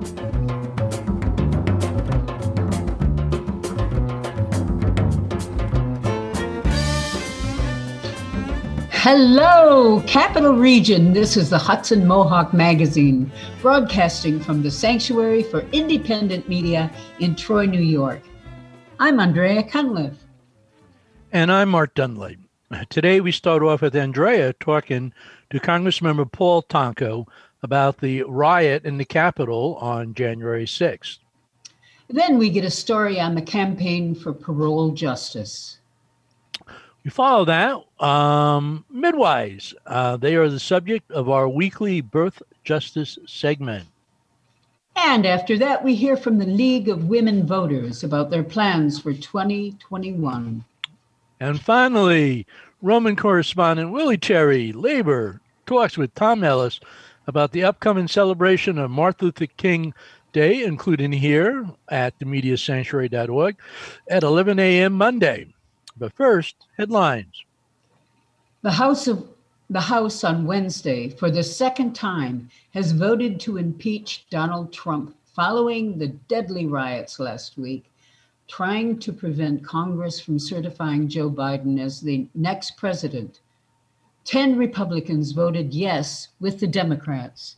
Hello, Capital Region. This is the Hudson Mohawk Magazine, broadcasting from the Sanctuary for Independent Media in Troy, New York. I'm Andrea Cunliffe. And I'm Mark Dunley. Today we start off with Andrea talking to Congressmember Paul Tonko about the riot in the Capitol on January 6th. Then we get a story on the campaign for parole justice. We follow that, midwives. They are the subject of our weekly birth justice segment. And after that, we hear from the League of Women Voters about their plans for 2021. And finally, Roman correspondent Willie Cherry, Labor, talks with Tom Ellis about the upcoming celebration of Martin Luther King Day, including here at themediasanctuary.org at 11 a.m. Monday. But first, headlines. The House on Wednesday, for the second time, has voted to impeach Donald Trump following the deadly riots last week, trying to prevent Congress from certifying Joe Biden as the next president. 10 Republicans voted yes with the Democrats.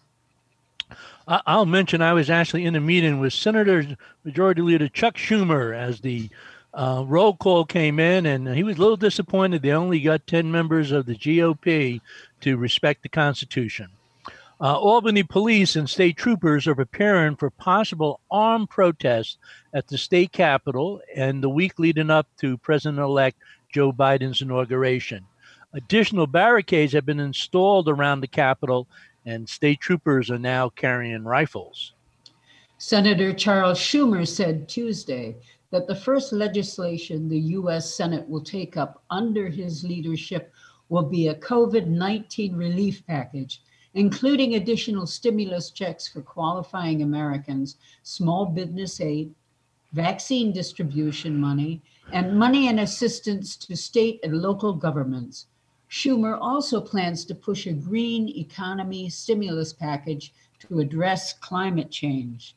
I'll mention I was actually in a meeting with Senator Majority Leader Chuck Schumer as the roll call came in, and he was a little disappointed they only got 10 members of the GOP to respect the Constitution. Albany police and state troopers are preparing for possible armed protests at the state capitol and the week leading up to President-elect Joe Biden's inauguration. Additional barricades have been installed around the capitol, and state troopers are now carrying rifles. Senator Charles Schumer said Tuesday that the first legislation the U.S. Senate will take up under his leadership will be a COVID-19 relief package, including additional stimulus checks for qualifying Americans, small business aid, vaccine distribution money, and money and assistance to state and local governments. Schumer also plans to push a green economy stimulus package to address climate change.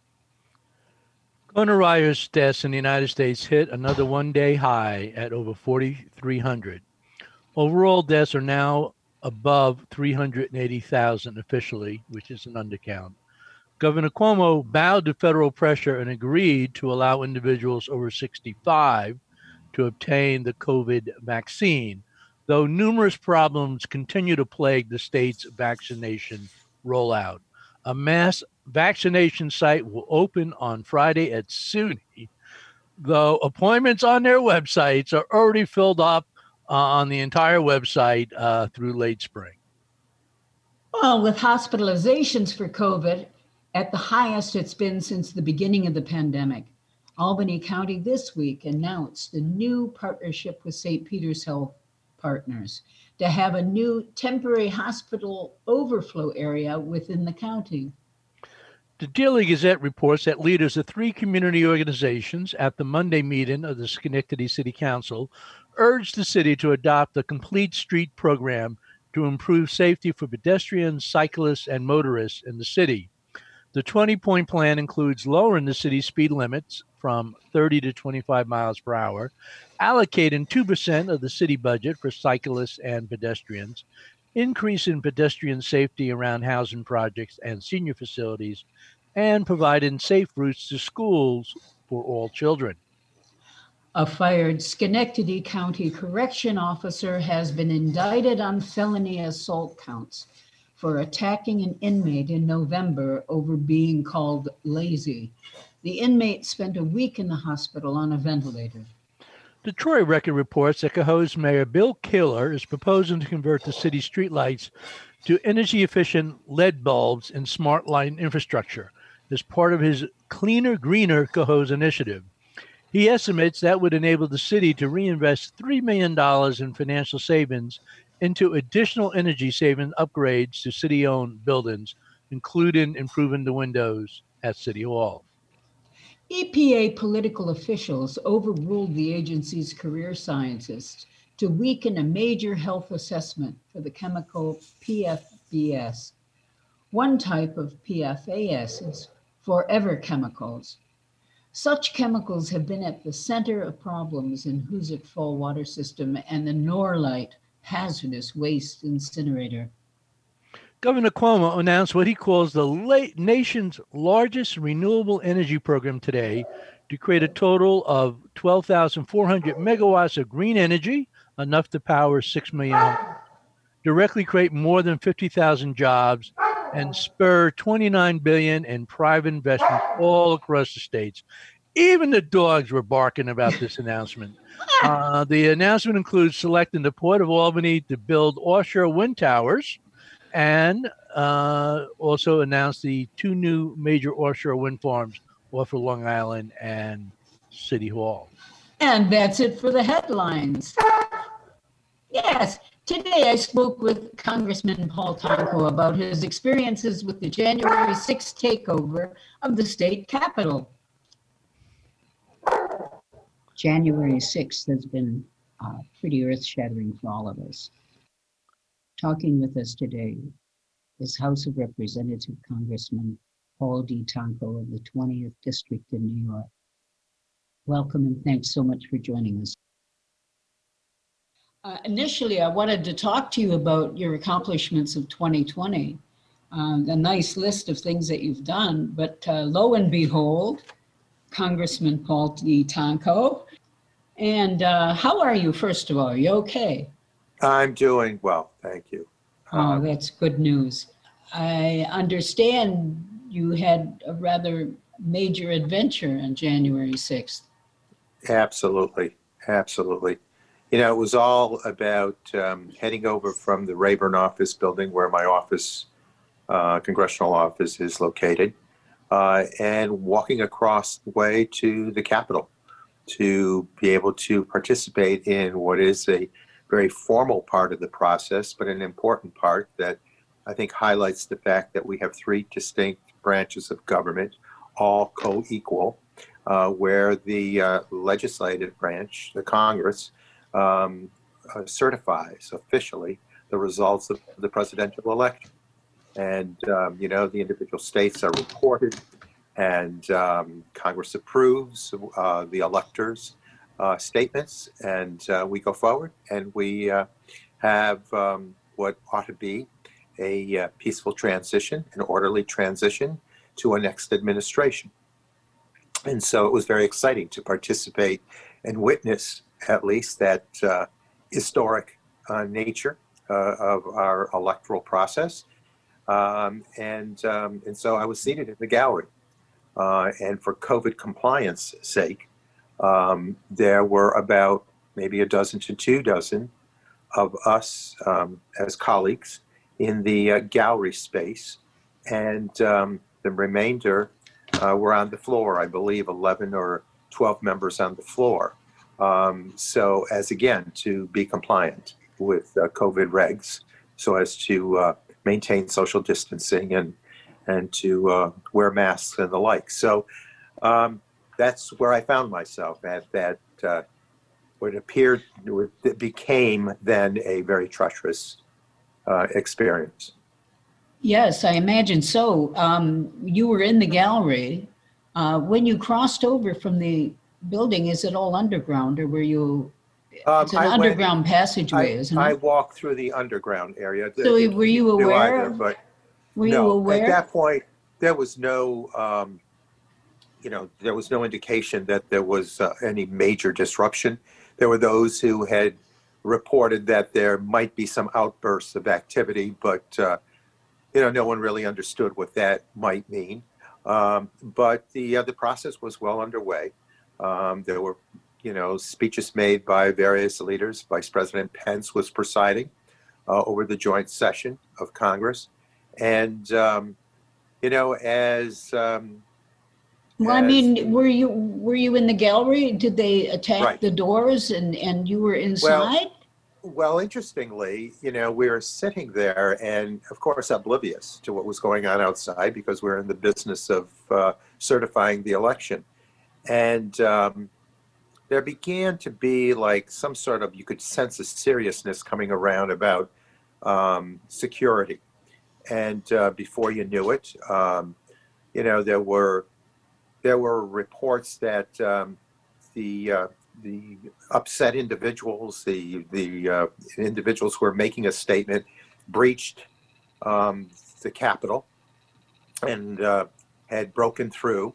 Coronavirus deaths in the United States hit another one-day high at over 4,300. Overall deaths are now above 380,000 officially, which is an undercount. Governor Cuomo bowed to federal pressure and agreed to allow individuals over 65 to obtain the COVID vaccine, though numerous problems continue to plague the state's vaccination rollout. A mass vaccination site will open on Friday at SUNY, though appointments on their websites are already filled up on the entire website through late spring. Well, with hospitalizations for COVID at the highest it's been since the beginning of the pandemic, Albany County this week announced a new partnership with St. Peter's Health Partners to have a new temporary hospital overflow area within the county. The Daily Gazette reports that leaders of 3 community organizations at the Monday meeting of the Schenectady City Council urged the city to adopt a complete street program to improve safety for pedestrians, cyclists, and motorists in the city. The 20-point plan includes lowering the city's speed limits from 30 to 25 miles per hour, allocating 2% of the city budget for cyclists and pedestrians, increasing pedestrian safety around housing projects and senior facilities, and providing safe routes to schools for all children. A fired Schenectady County correction officer has been indicted on felony assault counts for attacking an inmate in November over being called lazy. The inmate spent a week in the hospital on a ventilator. The Troy Record reports that Cohoes Mayor Bill Kaler is proposing to convert the city's streetlights to energy-efficient LED bulbs and smart light infrastructure as part of his Cleaner, Greener Cohoes initiative. He estimates that would enable the city to reinvest $3 million in financial savings into additional energy-saving upgrades to city-owned buildings, including improving the windows at City Hall. EPA political officials overruled the agency's career scientists to weaken a major health assessment for the chemical PFAS. One type of PFAS is forever chemicals. Such chemicals have been at the center of problems in Hoosick Fall water system and the Norlite hazardous waste incinerator. Governor Cuomo announced what he calls the nation's largest renewable energy program today to create a total of 12,400 megawatts of green energy, enough to power 6 million homes, directly create more than 50,000 jobs, and spur 29 billion in private investments all across the states. Even the dogs were barking about this announcement. The announcement includes selecting the Port of Albany to build offshore wind towers and also announced the two new major offshore wind farms off of Long Island and City Hall. And that's it for the headlines. Yes, today I spoke with Congressman Paul Tonko about his experiences with the January 6th takeover of the state capitol. January 6th has been pretty earth-shattering for all of us. Talking with us today is House of Representative Congressman Paul D. Tonko of the 20th District in New York. Welcome and thanks so much for joining us. Initially, I wanted to talk to you about your accomplishments of 2020, a nice list of things that you've done, but lo and behold, Congressman Paul D. Tonko. And how are you, first of all? Are you okay? I'm doing well, thank you. Oh, that's good news. I understand you had a rather major adventure on January 6th. Absolutely, absolutely. You know, it was all about heading over from the Rayburn office building where my office, congressional office, is located, and walking across the way to the Capitol to be able to participate in what is a very formal part of the process, but an important part that I think highlights the fact that we have three distinct branches of government, all co-equal, where the legislative branch, the Congress, certifies officially the results of the presidential election. And, you know, the individual states are reported, and Congress approves the electors' statements, and we go forward, and we have what ought to be a peaceful transition, an orderly transition to a next administration. And so it was very exciting to participate and witness at least that historic nature of our electoral process. And so I was seated in the gallery. And for COVID compliance sake, there were about maybe a dozen to 24 of us as colleagues in the gallery space. And the remainder were on the floor, I believe 11 or 12 members on the floor. So as again, to be compliant with COVID regs, so as to maintain social distancing and to wear masks and the like. So that's where I found myself at that it became then a very treacherous experience. Yes, I imagine so. You were in the gallery. When you crossed over from the building, is it all underground, or were you? It's an underground passageway, isn't it? I walked through the underground area. So were you aware? Were you aware? At that point, there was no, there was no indication that there was any major disruption. There were those who had reported that there might be some outbursts of activity, but no one really understood what that might mean. But the process was well underway. There were, speeches made by various leaders. Vice President Pence was presiding over the joint session of Congress. And, were you in the gallery? Did they attack the doors and you were inside? Well, interestingly, we were sitting there and, of course, oblivious to what was going on outside because we're in the business of certifying the election. And there began to be like some sort of, you could sense a seriousness coming around about security. And before you knew it, there were reports that the upset individuals, the individuals who were making a statement, breached the Capitol and had broken through.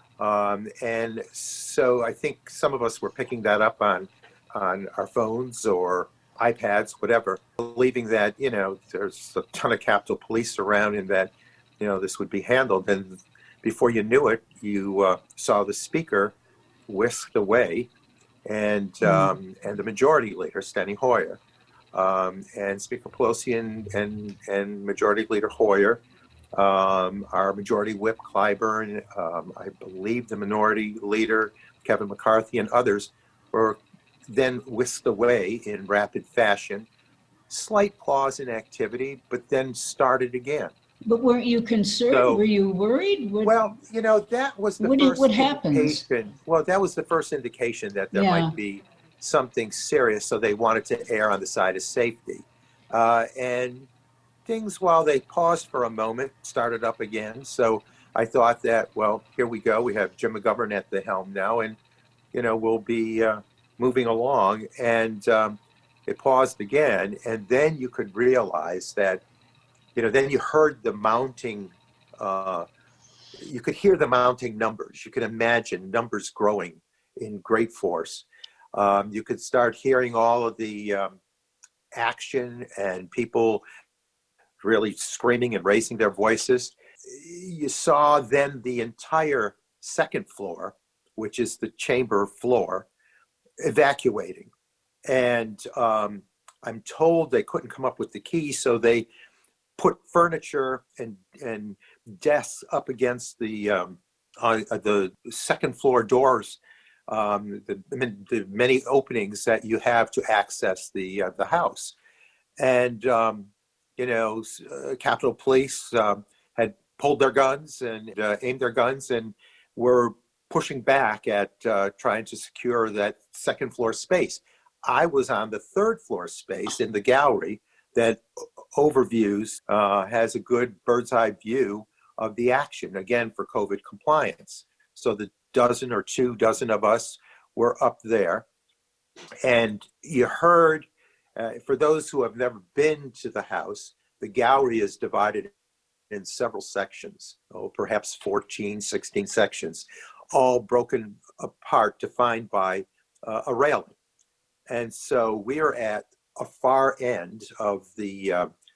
And so I think some of us were picking that up on our phones or iPads, whatever, believing that, there's a ton of Capitol Police around and that, this would be handled. And before you knew it, you saw the speaker whisked away and the majority leader, Steny Hoyer, and Speaker Pelosi and Majority Leader Hoyer, our Majority Whip Clyburn, I believe the Minority Leader Kevin McCarthy, and others were then whisked away in rapid fashion. Slight pause in activity, but then started again. But weren't you concerned? So, were you worried? Well, that was the first what happens? indication. Well, that was the first indication that there might be something serious. So they wanted to err on the side of safety. And things, while they paused for a moment, started up again. So I thought that, well, here we go. We have Jim McGovern at the helm now, and, we'll be moving along. And it paused again. And then you could realize that, then you heard the mounting, you could hear the mounting numbers. You could imagine numbers growing in great force. You could start hearing all of the action and people really screaming and raising their voices. You saw then the entire second floor, which is the chamber floor, evacuating. And I'm told they couldn't come up with the key, so they put furniture and desks up against the second floor doors, the many openings that you have to access the house. And Capitol Police had pulled their guns and aimed their guns and were pushing back at trying to secure that second floor space. I was on the third floor space in the gallery that overviews, has a good bird's eye view of the action, again, for COVID compliance. So the dozen or 2 dozen of us were up there. And you heard, for those who have never been to the house, the gallery is divided in several sections, perhaps 14, 16 sections, all broken apart, defined by a railing. And so we are at a far end of the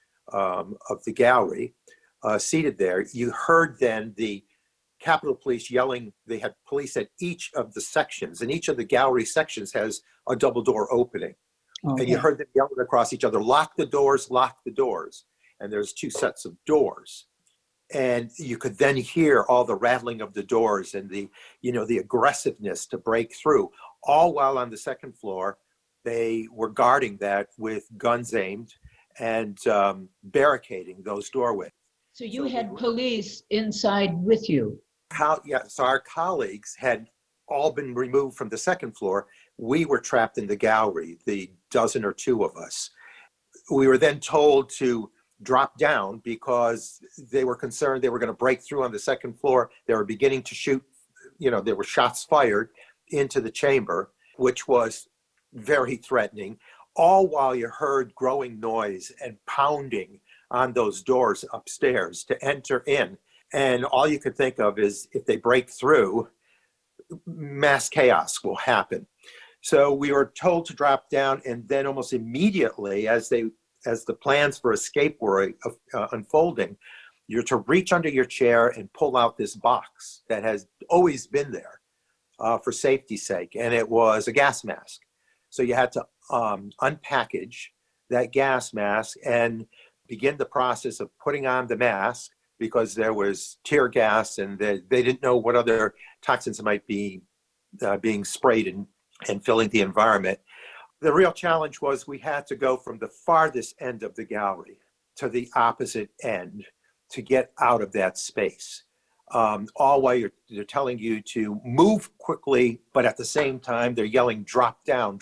gallery, seated there. You heard then the Capitol Police yelling. They had police at each of the sections, and each of the gallery sections has a double door opening. Okay. And you heard them yelling across each other, lock the doors, lock the doors. And there's 2 sets of doors. And you could then hear all the rattling of the doors and the aggressiveness to break through, all while on the second floor, they were guarding that with guns aimed and barricading those doorways. So you had police inside with you? So our colleagues had all been removed from the second floor. We were trapped in the gallery, the dozen or 2 of us. We were then told to drop down because they were concerned they were going to break through on the second floor. They were beginning to shoot, there were shots fired into the chamber, which was very threatening, all while you heard growing noise and pounding on those doors upstairs to enter in. And all you could think of is, if they break through, mass chaos will happen. So we were told to drop down, and then almost immediately, as the plans for escape were unfolding, you're to reach under your chair and pull out this box that has always been there for safety's sake, and it was a gas mask. So you had to unpackage that gas mask and begin the process of putting on the mask, because there was tear gas and they didn't know what other toxins might be being sprayed and filling the environment. The real challenge was we had to go from the farthest end of the gallery to the opposite end to get out of that space. All while they're telling you to move quickly, but at the same time, they're yelling, drop down,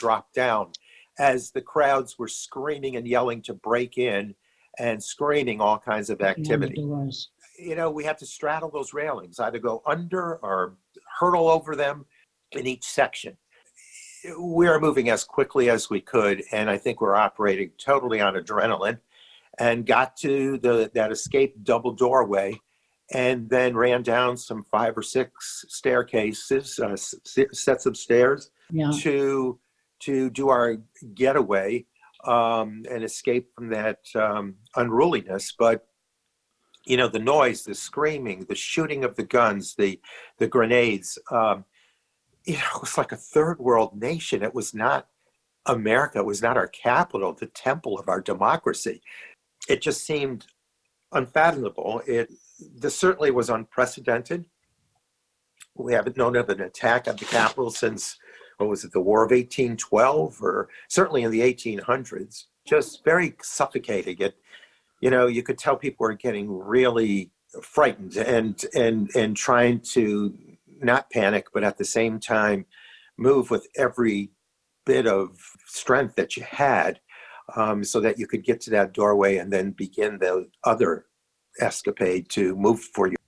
as the crowds were screaming and yelling to break in and screaming all kinds of activity. we had to straddle those railings, either go under or hurdle over them in each section. We were moving as quickly as we could, and I think we're operating totally on adrenaline, and got to that escape double doorway, and then ran down some 5 or 6 staircases, sets of stairs, Yeah. to do our getaway and escape from that unruliness. But the noise, the screaming, the shooting of the guns, the grenades, it was like a third world nation. It was not America. It was not our capital, the temple of our democracy. It just seemed unfathomable. This certainly was unprecedented. We haven't known of an attack on the Capitol since, what was it, the War of 1812, or certainly in the 1800s. Just very suffocating. You could tell people were getting really frightened and trying to not panic, but at the same time move with every bit of strength that you had, so that you could get to that doorway and then begin the other escapade to move for you.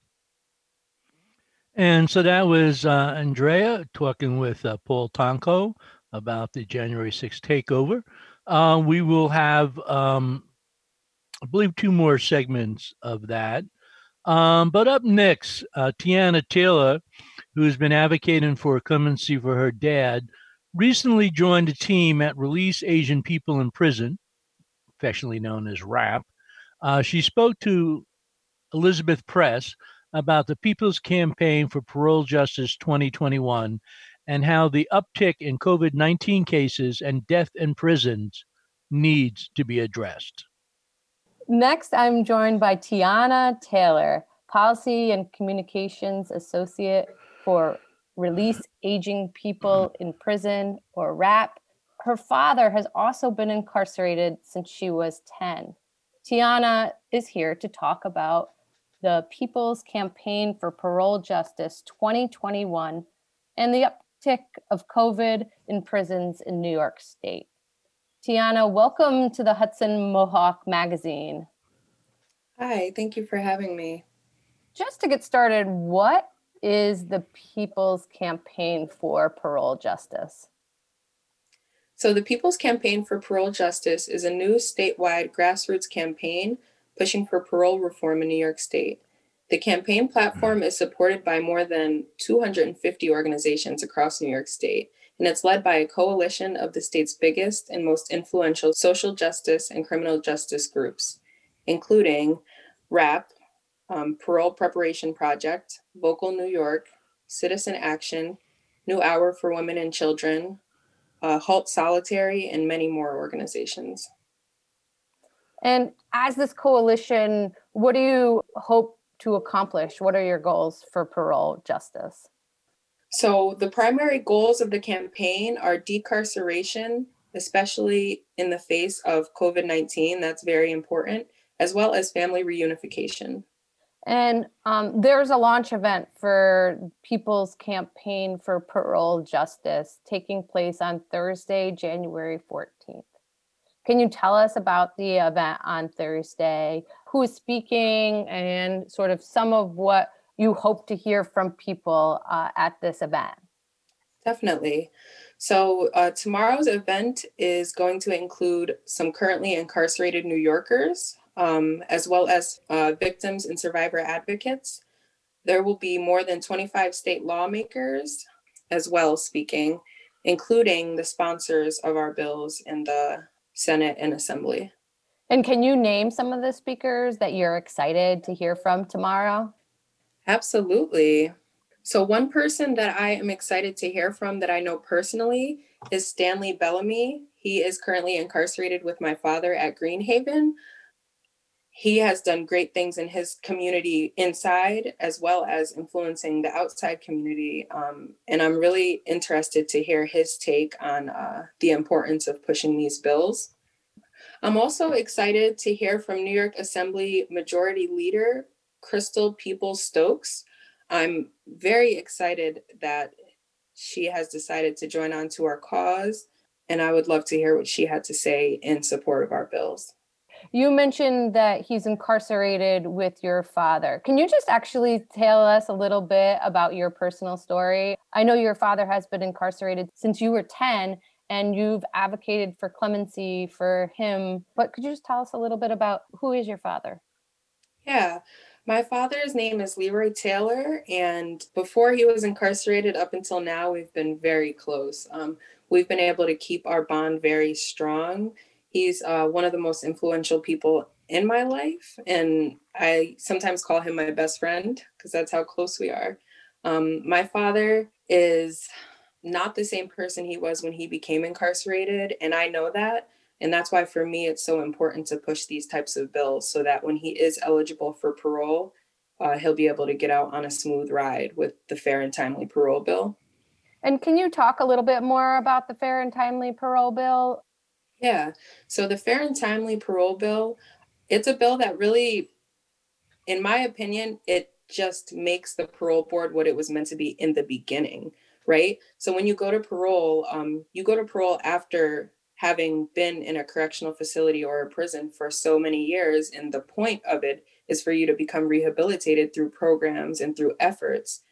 And so that was Andrea talking with Paul Tonko about the January 6th takeover. We will have, I believe, 2 more segments of that. But up next, Tiana Taylor, who's been advocating for clemency for her dad, recently joined a team at Release Asian People in Prison, affectionately known as RAP. She spoke to Elizabeth Press about the People's Campaign for Parole Justice 2021 and how the uptick in COVID-19 cases and death in prisons needs to be addressed. Next, I'm joined by Tiana Taylor, Policy and Communications Associate for Release Aging People in Prison, or RAP. Her father has also been incarcerated since she was 10. Tiana is here to talk about the People's Campaign for Parole Justice 2021 and the uptick of COVID in prisons in New York State. Tiana, welcome to the Hudson Mohawk Magazine. Hi, thank you for having me. Just to get started, what is the People's Campaign for Parole Justice? So the People's Campaign for Parole Justice is a new statewide grassroots campaign pushing for parole reform in New York State. The campaign platform is supported by more than 250 organizations across New York State, and it's led by a coalition of the state's biggest and most influential social justice and criminal justice groups, including RAP, Parole Preparation Project, Vocal New York, Citizen Action, New Hour for Women and Children, Halt Solitary, and many more organizations. And as this coalition, what do you hope to accomplish? What are your goals for parole justice? So the primary goals of the campaign are decarceration, especially in the face of COVID-19, that's very important, as well as family reunification. And there's a launch event for People's Campaign for Parole Justice taking place on Thursday, January 14th. Can you tell us about the event on Thursday? Who is speaking and sort of some of what you hope to hear from people at this event? Definitely. So tomorrow's event is going to include some currently incarcerated New Yorkers, as well as victims and survivor advocates. There will be more than 25 state lawmakers as well speaking, including the sponsors of our bills in the Senate and Assembly. And can you name some of the speakers that you're excited to hear from tomorrow? Absolutely. So one person that I am excited to hear from that I know personally is Stanley Bellamy. He is currently incarcerated with my father at Greenhaven. He has done great things in his community inside, as well as influencing the outside community. And I'm really interested to hear his take on the importance of pushing these bills. I'm also excited to hear from New York Assembly Majority Leader Crystal Peoples-Stokes. I'm very excited that she has decided to join on to our cause, and I would love to hear what she had to say in support of our bills. You mentioned that he's incarcerated with your father. Can you just actually tell us a little bit about your personal story? I know your father has been incarcerated since you were 10, and you've advocated for clemency for him. But could you just tell us a little bit about who is your father? Yeah, my father's name is Leroy Taylor, and before he was incarcerated up until now, we've been very close. We've been able to keep our bond very strong. He's one of the most influential people in my life, and I sometimes call him my best friend because that's how close we are. My father is not the same person he was when he became incarcerated, and I know that. And that's why for me, it's so important to push these types of bills so that when he is eligible for parole, he'll be able to get out on a smooth ride with the fair and timely parole bill. And can you talk a little bit more about the fair and timely parole bill? Yeah. So the fair and timely parole bill, it's a bill that really, in my opinion, it just makes the parole board what it was meant to be in the beginning, right? So when you go to parole after having been in a correctional facility or a prison for so many years, and the point of it is for you to become rehabilitated through programs and through efforts.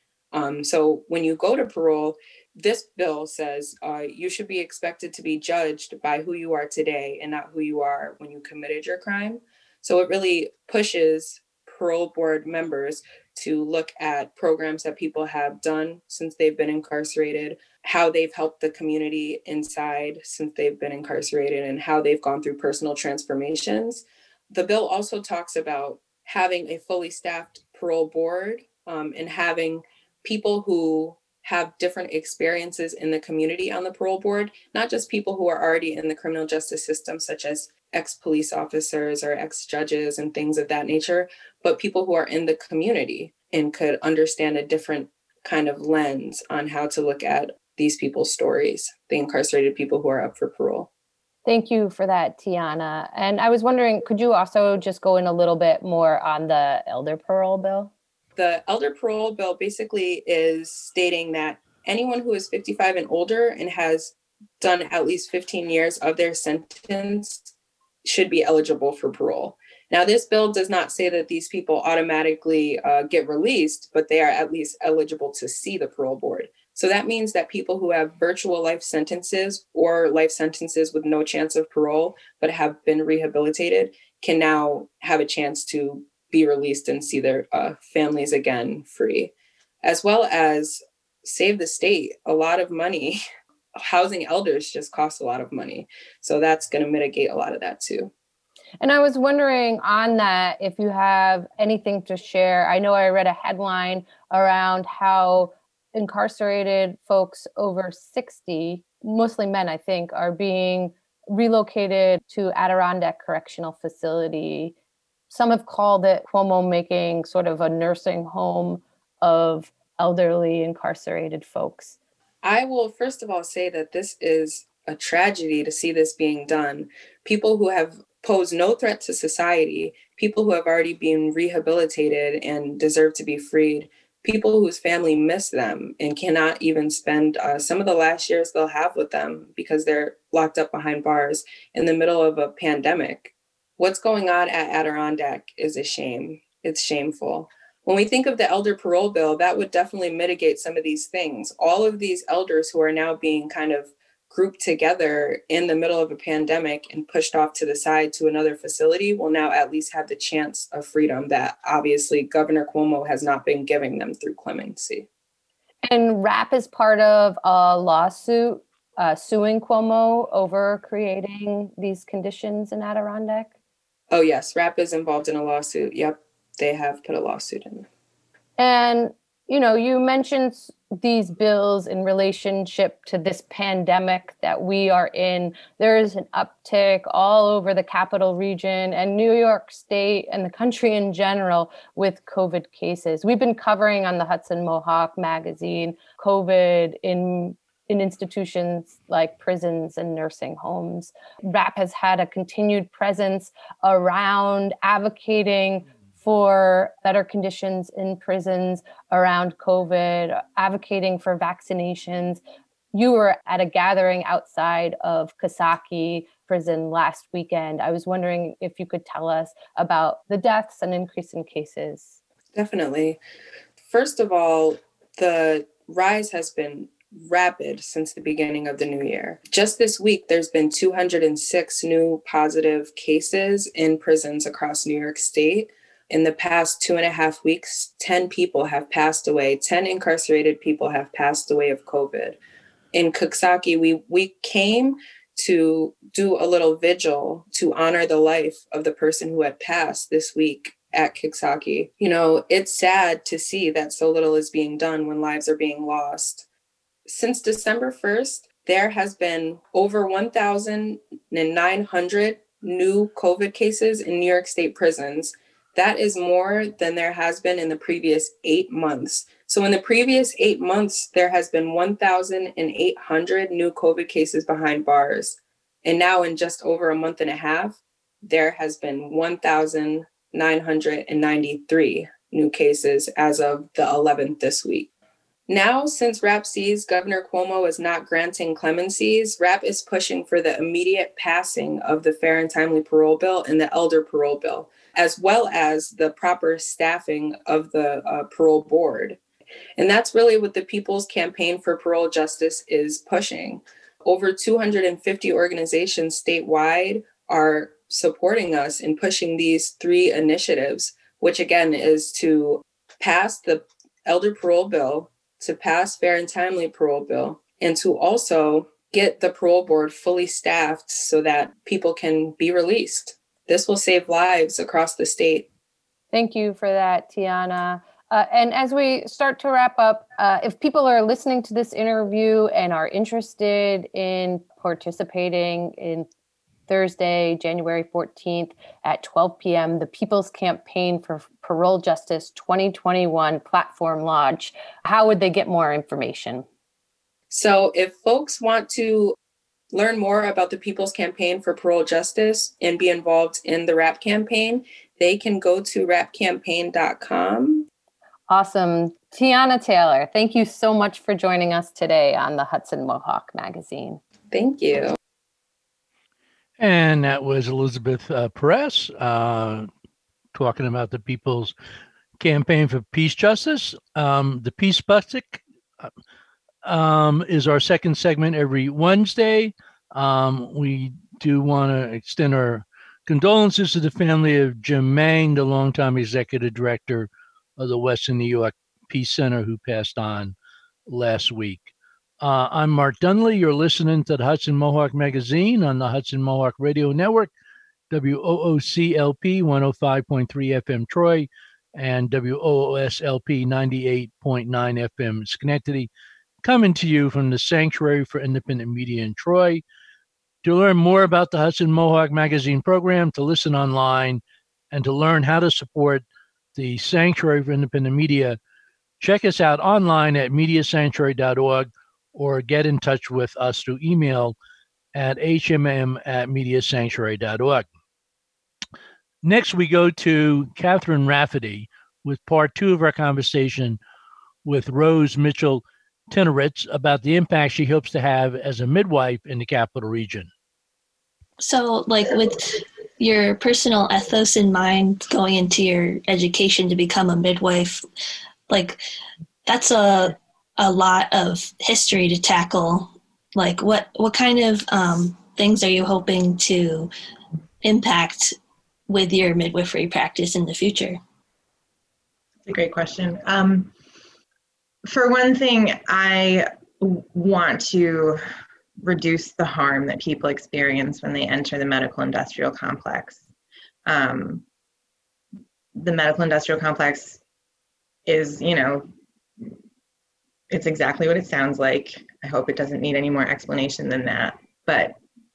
So when you go to parole, this bill says you should be expected to be judged by who you are today and not who you are when you committed your crime. So it really pushes parole board members to look at programs that people have done since they've been incarcerated, how they've helped the community inside since they've been incarcerated, and how they've gone through personal transformations. The bill also talks about having a fully staffed parole board, and having people who have different experiences in the community on the parole board, not just people who are already in the criminal justice system, such as ex-police officers or ex-judges and things of that nature, but people who are in the community and could understand a different kind of lens on how to look at these people's stories, the incarcerated people who are up for parole. Thank you for that, Tiana. And I was wondering, could you also just go in a little bit more on the elder parole bill? The elder parole bill basically is stating that anyone who is 55 and older and has done at least 15 years of their sentence should be eligible for parole. Now, this bill does not say that these people automatically get released, but they are at least eligible to see the parole board. So that means that people who have virtual life sentences or life sentences with no chance of parole, but have been rehabilitated, can now have a chance to be released and see their families again free, as well as save the state a lot of money. Housing elders just costs a lot of money. So that's going to mitigate a lot of that too. And I was wondering on that, if you have anything to share. I know I read a headline around how incarcerated folks over 60, mostly men, I think, are being relocated to Adirondack Correctional Facility. Some have called it Cuomo making sort of a nursing home of elderly incarcerated folks. I will first of all say that this is a tragedy to see this being done. People who have posed no threat to society, people who have already been rehabilitated and deserve to be freed, people whose family miss them and cannot even spend some of the last years they'll have with them because they're locked up behind bars in the middle of a pandemic. What's going on at Adirondack is a shame. It's shameful. When we think of the elder parole bill, that would definitely mitigate some of these things. All of these elders who are now being kind of grouped together in the middle of a pandemic and pushed off to the side to another facility will now at least have the chance of freedom that obviously Governor Cuomo has not been giving them through clemency. And RAP is part of a lawsuit suing Cuomo over creating these conditions in Adirondack. Oh yes, RAP is involved in a lawsuit. Yep, they have put a lawsuit in. And, you know, you mentioned these bills in relationship to this pandemic that we are in. There is an uptick all over the capital region and New York State and the country in general with COVID cases. We've been covering on the Hudson Mohawk magazine COVID in institutions like prisons and nursing homes. RAP has had a continued presence around advocating for better conditions in prisons around COVID, advocating for vaccinations. You were at a gathering outside of Coxsackie prison last weekend. I was wondering if you could tell us about the deaths and increase in cases. Definitely. First of all, the rise has been rapid since the beginning of the new year. Just this week, there's been 206 new positive cases in prisons across New York State. In the past 2.5 weeks, 10 people have passed away. 10 incarcerated people have passed away of COVID. In Coxsackie, we came to do a little vigil to honor the life of the person who had passed this week at Coxsackie. You know, it's sad to see that so little is being done when lives are being lost. Since December 1st, there has been over 1,900 new COVID cases in New York State prisons. That is more than there has been in the previous 8 months. So in the previous 8 months, there has been 1,800 new COVID cases behind bars. And now in just over a month and a half, there has been 1,993 new cases as of the 11th this week. Now, since RAP sees Governor Cuomo is not granting clemencies, RAP is pushing for the immediate passing of the Fair and Timely Parole Bill and the Elder Parole Bill, as well as the proper staffing of the parole board. And that's really what the People's Campaign for Parole Justice is pushing. Over 250 organizations statewide are supporting us in pushing these 3 initiatives, which again is to pass the Elder Parole Bill, to pass Fair and Timely Parole Bill, and to also get the parole board fully staffed so that people can be released. This will save lives across the state. Thank you for that, Tiana. And as we start to wrap up, if people are listening to this interview and are interested in participating in Thursday, January 14th at 12 p.m., the People's Campaign for Parole Justice 2021 platform launch, how would they get more information? So if folks want to learn more about the People's Campaign for Parole Justice and be involved in the RAP campaign, they can go to rapcampaign.com. Awesome. Tiana Taylor, thank you so much for joining us today on the Hudson Mohawk Magazine. Thank you. And that was Elizabeth Perez talking about the People's Campaign for Peace Justice. The Peace Bustic is our second segment every Wednesday. We do want to extend our condolences to the family of Jim Mang, the longtime executive director of the Western New York Peace Center, who passed on last week. I'm Mark Dunley. You're listening to the Hudson Mohawk Magazine on the Hudson Mohawk Radio Network, WOOCLP 105.3 FM Troy and WOOSLP 98.9 FM Schenectady, coming to you from the Sanctuary for Independent Media in Troy. To learn more about the Hudson Mohawk Magazine program, to listen online, and to learn how to support the Sanctuary for Independent Media, check us out online at mediasanctuary.org or get in touch with us through email at hmm@mediasanctuary.org. Next, we go to Catherine Rafferty with part 2 of our conversation with Rose Mitchell Teneritz about the impact she hopes to have as a midwife in the Capital Region. So, like, with your personal ethos in mind, going into your education to become a midwife, like, that's a lot of history to tackle. Like, what kind of things are you hoping to impact with your midwifery practice in the future? That's a great question. For one thing, I want to reduce the harm that people experience when they enter the medical industrial complex. The medical industrial complex is, it's exactly what it sounds like. I hope it doesn't need any more explanation than that. But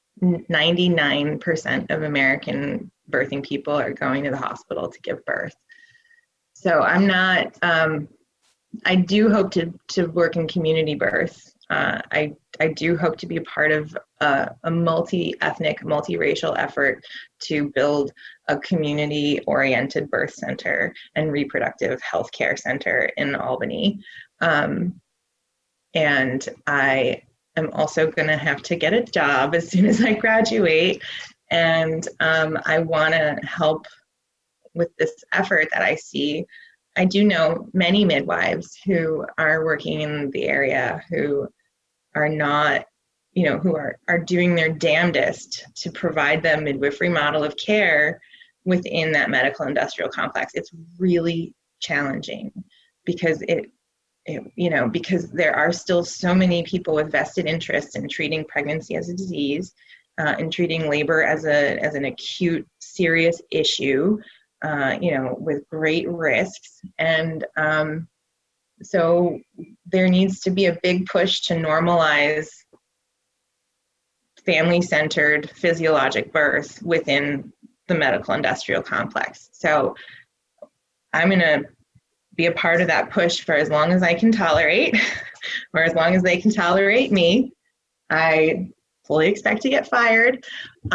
99% of American birthing people are going to the hospital to give birth. So I'm not, I do hope to work in community birth. I do hope to be a part of a multi-ethnic, multiracial effort to build a community-oriented birth center and reproductive health care center in Albany. And I am also going to have to get a job as soon as I graduate. And I want to help with this effort that I see. I do know many midwives who are working in the area who are not, who are doing their damnedest to provide the midwifery model of care within that medical industrial complex. It's really challenging because because there are still so many people with vested interest in treating pregnancy as a disease, in treating labor as an acute, serious issue, with great risks. And so there needs to be a big push to normalize family-centered physiologic birth within the medical industrial complex. So I'm going to be a part of that push for as long as I can tolerate, or as long as they can tolerate me. I fully expect to get fired.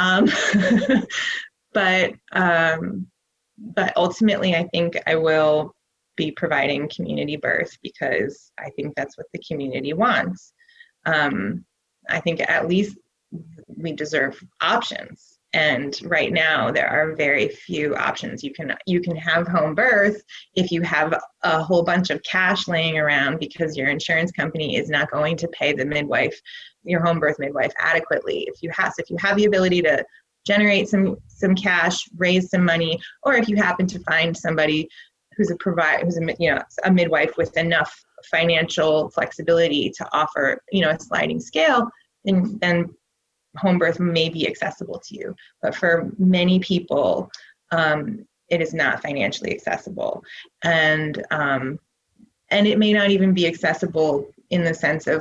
But ultimately, I think I will be providing community birth because I think that's what the community wants. I think at least we deserve options. And right now, there are very few options. You can have home birth if you have a whole bunch of cash laying around because your insurance company is not going to pay the midwife, your home birth midwife, adequately. If you have the ability to generate some cash, raise some money, or if you happen to find somebody who's a midwife with enough financial flexibility to offer a sliding scale, then home birth may be accessible to you. But for many people, it is not financially accessible, and it may not even be accessible in the sense of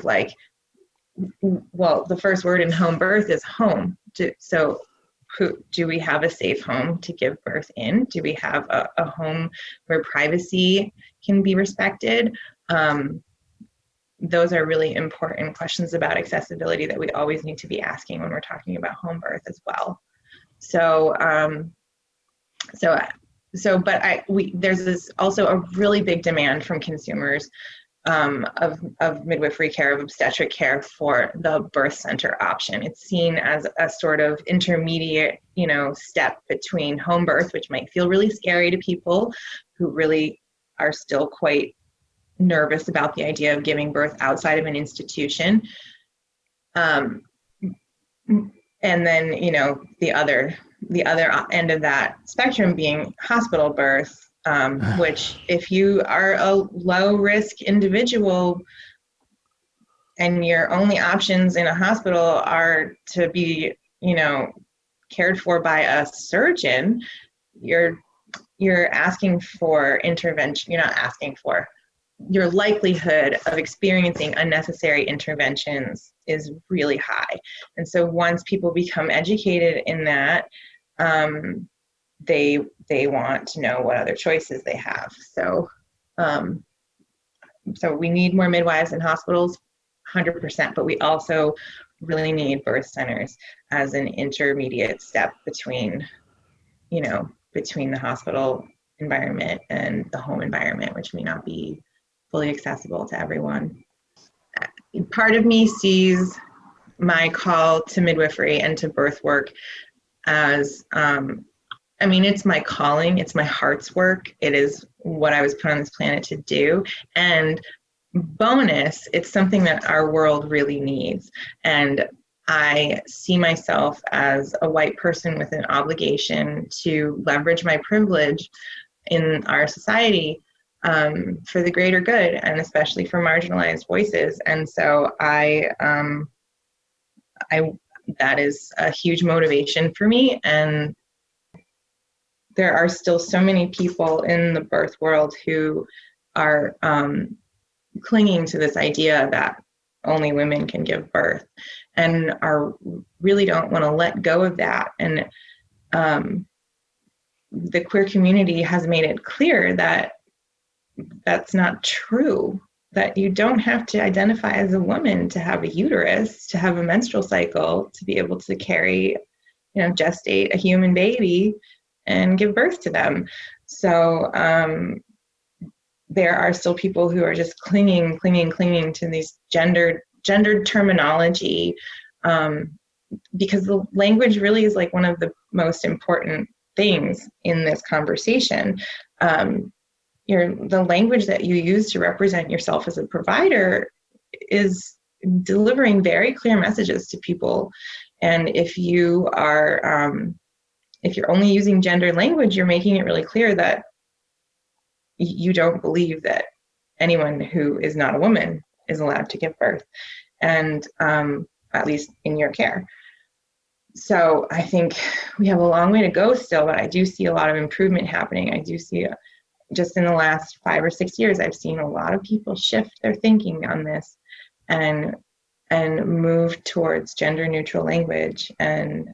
the first word in home birth is home. So do we have a safe home to give birth in? Do we have a home where privacy can be respected? Those are really important questions about accessibility that we always need to be asking when we're talking about home birth as well. There's also a really big demand from consumers of midwifery care, of obstetric care for the birth center option. It's seen as a sort of intermediate, step between home birth, which might feel really scary to people who really are still quite nervous about the idea of giving birth outside of an institution. And then, the other end of that spectrum being hospital birth, which if you are a low risk individual and your only options in a hospital are to be, cared for by a surgeon, you're asking for intervention. You're not asking for. Your likelihood of experiencing unnecessary interventions is really high. And so once people become educated in that, they want to know what other choices they have. So we need more midwives in hospitals, 100%, but we also really need birth centers as an intermediate step between the hospital environment and the home environment, which may not be fully accessible to everyone. Part of me sees my call to midwifery and to birth work as, it's my calling, it's my heart's work. It is what I was put on this planet to do. And bonus, it's something that our world really needs. And I see myself as a white person with an obligation to leverage my privilege in our society for the greater good, and especially for marginalized voices. And so that is a huge motivation for me. And there are still so many people in the birth world who are clinging to this idea that only women can give birth, and really don't want to let go of that. And the queer community has made it clear that that's not true, that you don't have to identify as a woman to have a uterus, to have a menstrual cycle, to be able to carry, gestate a human baby and give birth to them. So there are still people who are just clinging to these gendered gendered terminology, because the language really is like one of the most important things in this conversation. The language that you use to represent yourself as a provider is delivering very clear messages to people. And if you are, if you're only using gendered language, you're making it really clear that you don't believe that anyone who is not a woman is allowed to give birth, and at least in your care. So I think we have a long way to go still, but I do see a lot of improvement happening. I do see, just in the last 5 or 6 years, I've seen a lot of people shift their thinking on this and move towards gender neutral language, and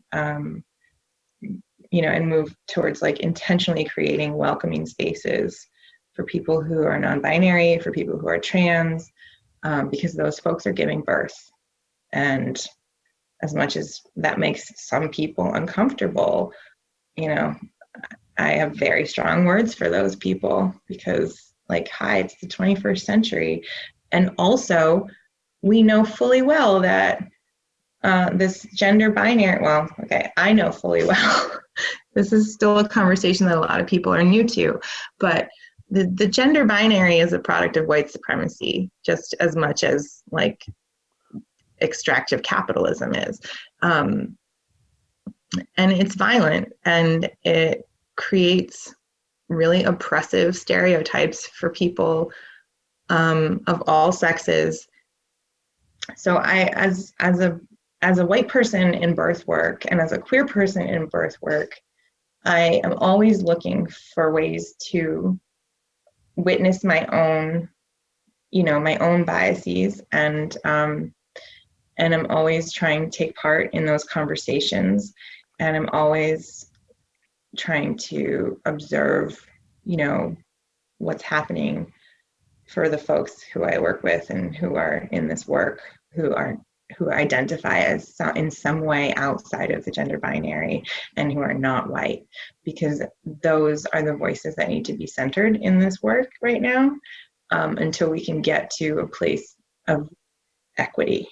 and move towards like intentionally creating welcoming spaces for people who are non-binary, for people who are trans, because those folks are giving birth. And as much as that makes some people uncomfortable, I have very strong words for those people, because like, hi, it's the 21st century. And also, we know fully well that this gender binary, I know fully well, this is still a conversation that a lot of people are new to, but the gender binary is a product of white supremacy, just as much as like extractive capitalism is. And it's violent, and it creates really oppressive stereotypes for people of all sexes. So I, as a white person in birth work, and as a queer person in birth work, I am always looking for ways to witness my own, my own biases, and I'm always trying to take part in those conversations, and I'm always trying to observe, what's happening for the folks who I work with and who are in this work, who identify as in some way outside of the gender binary and who are not white, because those are the voices that need to be centered in this work right now, until we can get to a place of equity.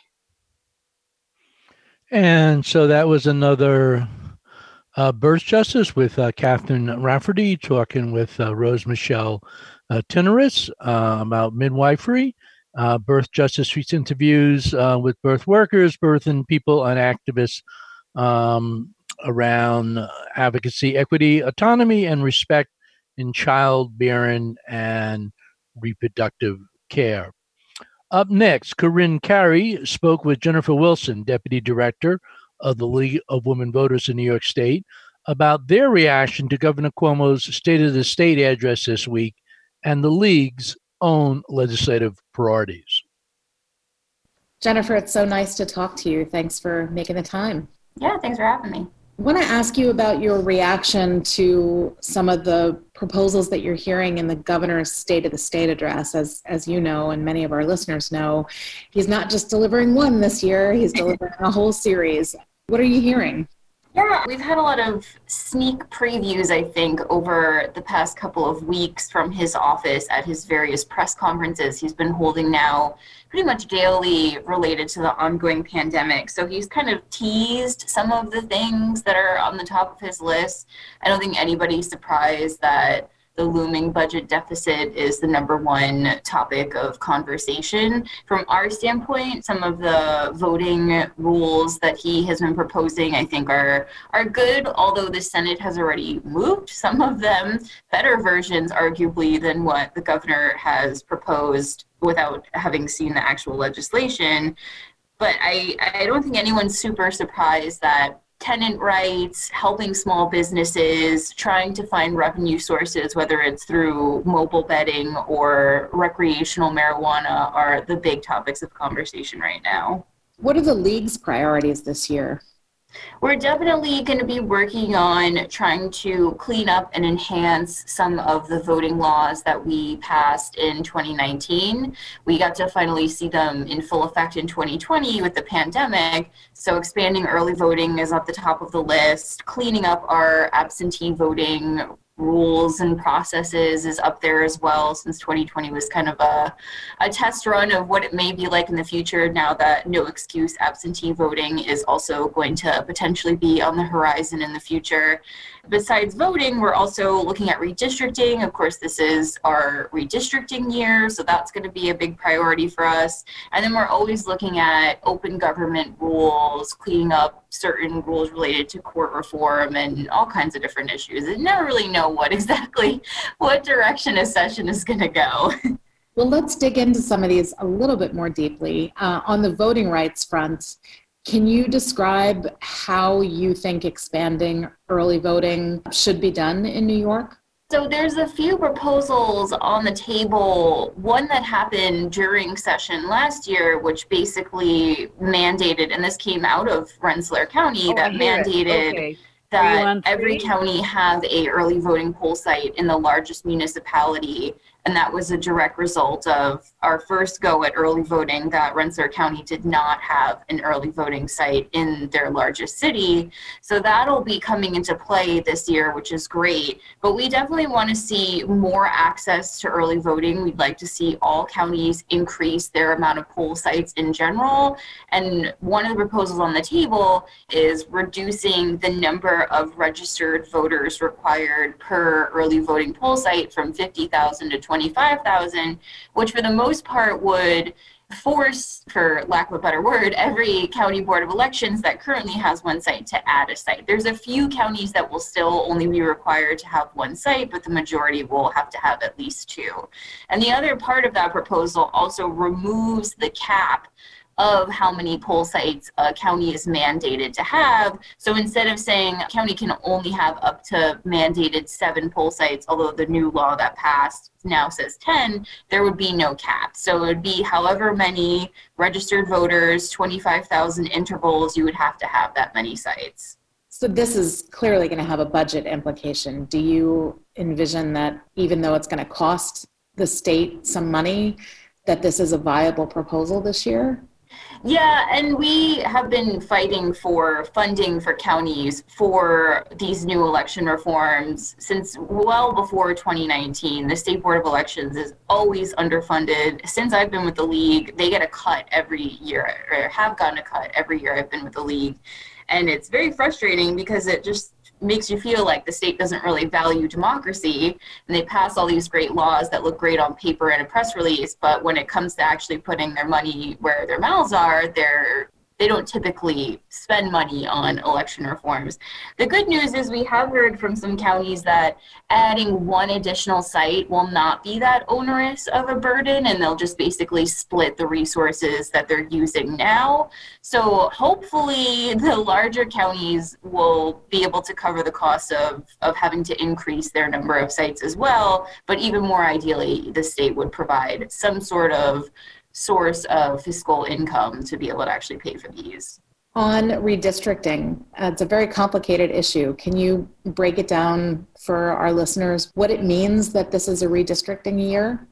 And so that was another Birth Justice with Catherine Rafferty talking with Rose Michelle Tenoris about midwifery. Birth Justice Streets interviews with birth workers, birthing people, and activists around advocacy, equity, autonomy, and respect in childbearing and reproductive care. Up next, Corinne Carey spoke with Jennifer Wilson, Deputy Director of the League of Women Voters in New York State, about their reaction to Governor Cuomo's State of the State address this week and the League's own legislative priorities. Jennifer, it's so nice to talk to you. Thanks for making the time. Yeah, thanks for having me. I want to ask you about your reaction to some of the proposals that you're hearing in the governor's State of the State address. As you know, and many of our listeners know, he's not just delivering one this year, he's delivering a whole series. What are you hearing? Yeah, we've had a lot of sneak previews, I think, over the past couple of weeks from his office at his various press conferences he's been holding now pretty much daily related to the ongoing pandemic. So he's kind of teased some of the things that are on the top of his list. I don't think anybody's surprised that the looming budget deficit is the number one topic of conversation. From our standpoint, some of the voting rules that he has been proposing, I think, are good, although the Senate has already moved some of them, better versions, arguably, than what the governor has proposed without having seen the actual legislation. But I don't think anyone's super surprised that tenant rights, helping small businesses, trying to find revenue sources, whether it's through mobile betting or recreational marijuana, are the big topics of conversation right now. What are the League's priorities this year? We're definitely going to be working on trying to clean up and enhance some of the voting laws that we passed in 2019. We got to finally see them in full effect in 2020 with the pandemic. So expanding early voting is at the top of the list, cleaning up our absentee voting rules and processes is up there as well, since 2020 was kind of a test run of what it may be like in the future now that no excuse absentee voting is also going to potentially be on the horizon in the future. Besides voting, we're also looking at redistricting. Of course, this is our redistricting year, so that's going to be a big priority for us. And then we're always looking at open government rules, cleaning up certain rules related to court reform and all kinds of different issues. I never really know what direction a session is going to go. Well, let's dig into some of these a little bit more deeply. On the voting rights front, can you describe how you think expanding early voting should be done in New York? So there's a few proposals on the table. One that happened during session last year, which basically mandated, and this came out of Rensselaer County, that mandated that every county have a early voting poll site in the largest municipality. And that was a direct result of our first go at early voting, that Rensselaer County did not have an early voting site in their largest city. So that'll be coming into play this year, which is great. But we definitely want to see more access to early voting. We'd like to see all counties increase their amount of poll sites in general. And one of the proposals on the table is reducing the number of registered voters required per early voting poll site from 50,000 to 25,000, which for the most part would force, for lack of a better word, every county board of elections that currently has one site to add a site. There's a few counties that will still only be required to have one site, but the majority will have to have at least two. And the other part of that proposal also removes the cap of how many poll sites a county is mandated to have. So instead of saying a county can only have up to mandated 7 poll sites, although the new law that passed now says 10, there would be no cap. So it would be however many registered voters, 25,000 intervals, you would have to have that many sites. So this is clearly going to have a budget implication. Do you envision that even though it's going to cost the state some money, that this is a viable proposal this year? Yeah, and we have been fighting for funding for counties for these new election reforms since well before 2019. The State Board of Elections is always underfunded. Since I've been with the league, they get a cut every year, or have gotten a cut every year I've been with the league. And it's very frustrating because it just makes you feel like the state doesn't really value democracy, and they pass all these great laws that look great on paper and a press release, but when it comes to actually putting their money where their mouths are, they don't typically spend money on election reforms. The good news is we have heard from some counties that adding one additional site will not be that onerous of a burden, and they'll just basically split the resources that they're using now. So hopefully the larger counties will be able to cover the cost of having to increase their number of sites as well. But even more ideally, the state would provide some sort of source of fiscal income to be able to actually pay for these. On redistricting, it's a very complicated issue. Can you break it down for our listeners, what it means that this is a redistricting year?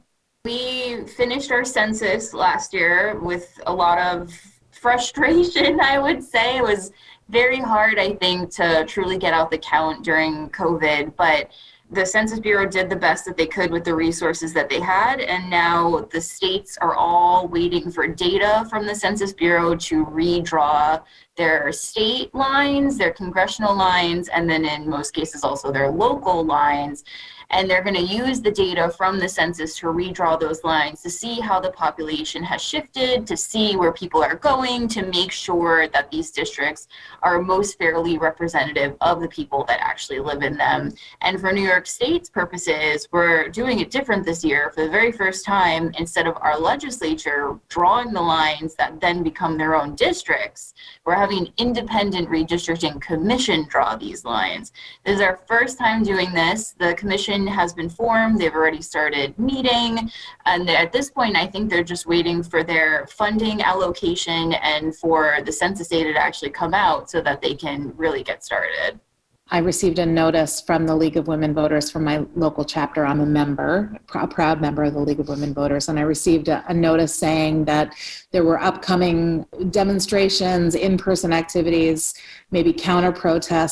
We finished our census last year with a lot of frustration, I would say. It was very hard, I think, to truly get out the count during COVID, but the Census Bureau did the best that they could with the resources that they had, and now the states are all waiting for data from the Census Bureau to redraw their state lines, their congressional lines, and then in most cases also their local lines. And they're going to use the data from the census to redraw those lines to see how the population has shifted, to see where people are going, to make sure that these districts are most fairly representative of the people that actually live in them. And for New York State's purposes, we're doing it different this year. For the very first time, instead of our legislature drawing the lines that then become their own districts, we're having an independent redistricting commission draw these lines. This is our first time doing this. The commission has been formed. They've already started meeting. And at this point, I think they're just waiting for their funding allocation and for the census data to actually come out so that they can really get started. I received a notice from the League of Women Voters from my local chapter. I'm a member, a proud member of the League of Women Voters, and I received a notice saying that there were upcoming demonstrations, in-person activities, maybe counter protests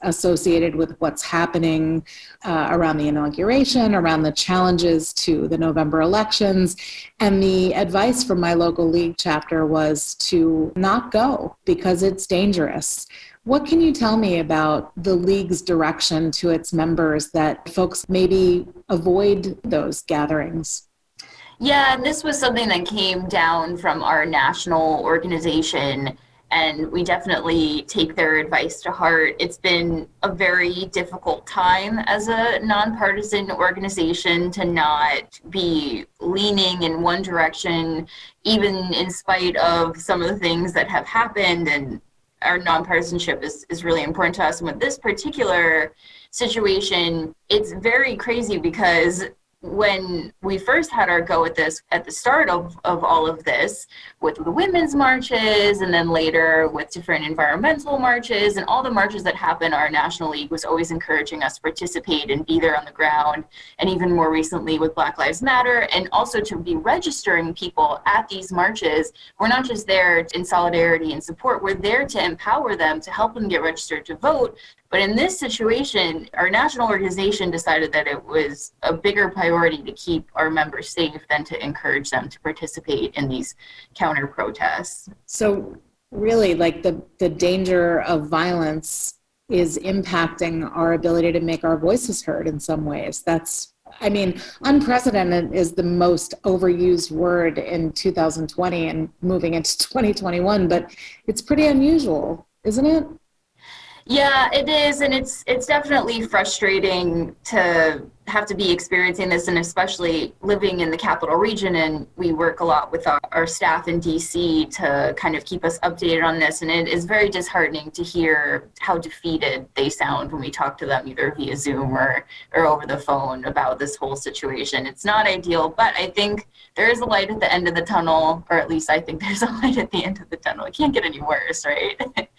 associated with what's happening around the inauguration, around the challenges to the November elections. And the advice from my local league chapter was to not go because it's dangerous. What can you tell me about the league's direction to its members that folks maybe avoid those gatherings? Yeah, and this was something that came down from our national organization, and we definitely take their advice to heart. It's been a very difficult time as a nonpartisan organization to not be leaning in one direction, even in spite of some of the things that have happened. And our nonpartisanship is really important to us. And with this particular situation, it's very crazy because when we first had our go at this at the start of all of this with the women's marches and then later with different environmental marches and all the marches that happen, our National League was always encouraging us to participate and be there on the ground, and even more recently with Black Lives Matter, and also to be registering people at these marches. We're not just there in solidarity and support, we're there to empower them, to help them get registered to vote. But in this situation, our national organization decided that it was a bigger priority to keep our members safe than to encourage them to participate in these counter protests. So really, like the danger of violence is impacting our ability to make our voices heard in some ways. Unprecedented is the most overused word in 2020 and moving into 2021, but it's pretty unusual, isn't it? Yeah, it is, and it's definitely frustrating to have to be experiencing this, and especially living in the capital region, and we work a lot with our staff in DC to kind of keep us updated on this, and it is very disheartening to hear how defeated they sound when we talk to them either via Zoom or over the phone about this whole situation. It's not ideal, but I think there is a light at the end of the tunnel, or at least I think there's a light at the end of the tunnel. It can't get any worse, right?